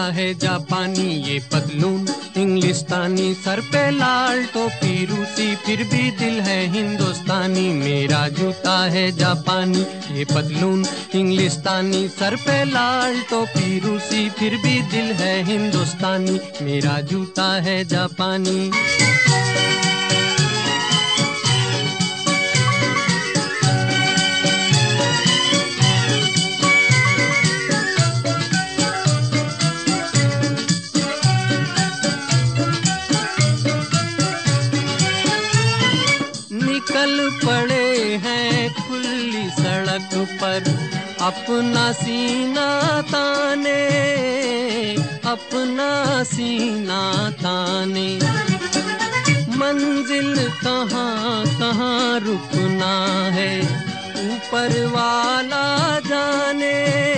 है जापानी, ये पतलून इंग्लिस्तानी, सर पे लाल टोपी रूसी, फिर भी दिल है हिंदुस्तानी। मेरा जूता है जापानी, ये पतलून इंग्लिस्तानी, सर पे लाल टोपी रूसी, फिर भी दिल है हिंदुस्तानी। मेरा जूता है जापानी। निकल पड़े हैं खुली सड़क पर, अपना सीना ताने, अपना सीना ताने। मंजिल कहाँ कहाँ रुकना है, ऊपर वाला जाने,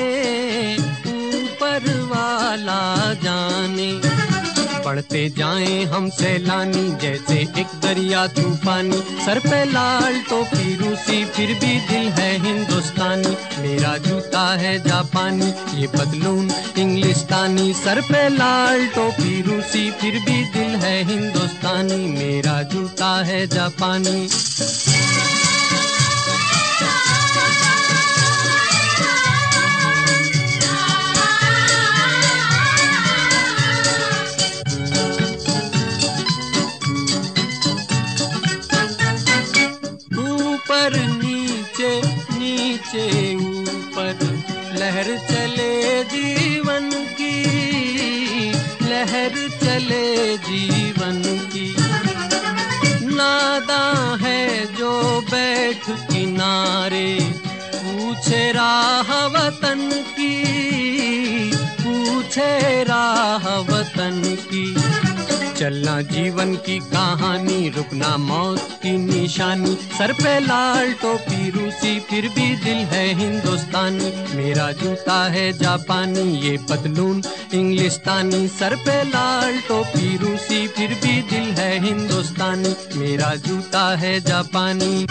ऊपर वाला जाने। बढ़ते जाएं हम सैलानी, जैसे एक दरिया तूफानी, सर पे लाल टोपी रूसी, फिर भी दिल है हिंदुस्तानी। मेरा जूता है जापानी, ये पतलून इंग्लिस्तानी, सर पे लाल टोपी रूसी, फिर भी दिल है हिंदुस्तानी। मेरा जूता है जापानी। ऊपर नीचे नीचे ऊपर, लहर चले जीवन की, लहर चले जीवन की। नादां है जो बैठ किनारे, पूछे राह वतन की, पूछे राह वतन की। चलना जीवन की कहानी, रुकना मौत की निशानी, सर पे लाल टोपी रूसी, फिर भी दिल है हिंदुस्तानी। मेरा जूता है जापानी, ये पतलून इंग्लिस्तानी, सर पे लाल टोपी रूसी, फिर भी दिल है हिंदुस्तानी। मेरा जूता है जापानी।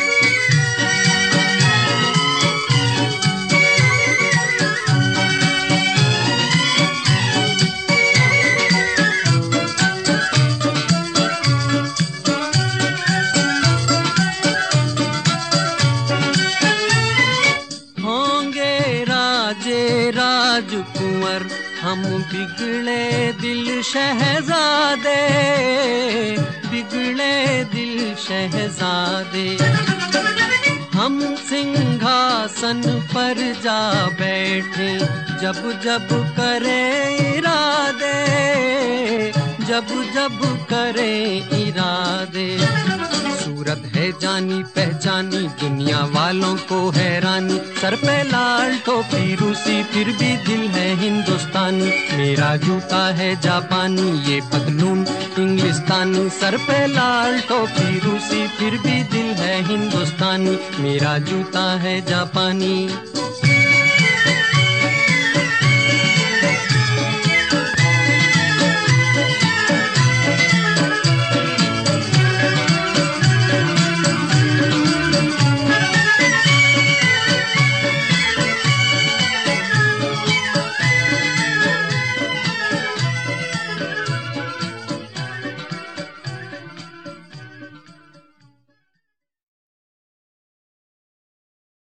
राजकुंवर हम बिगड़े दिल शहजादे, बिगड़े दिल शहजादे। हम सिंहासन पर जा बैठे, जब जब करें इरादे, जब जब करें इरादे। सूरत है जानी पहचानी, दुनिया वालों को हैरानी, सर पे लाल टोपी रूसी, फिर भी दिल है हिंदुस्तानी। मेरा जूता है जापानी, ये पतलून इंग्लिस्तानी, सर पे लाल टोपी रूसी, फिर भी दिल है हिंदुस्तानी। मेरा जूता है जापानी।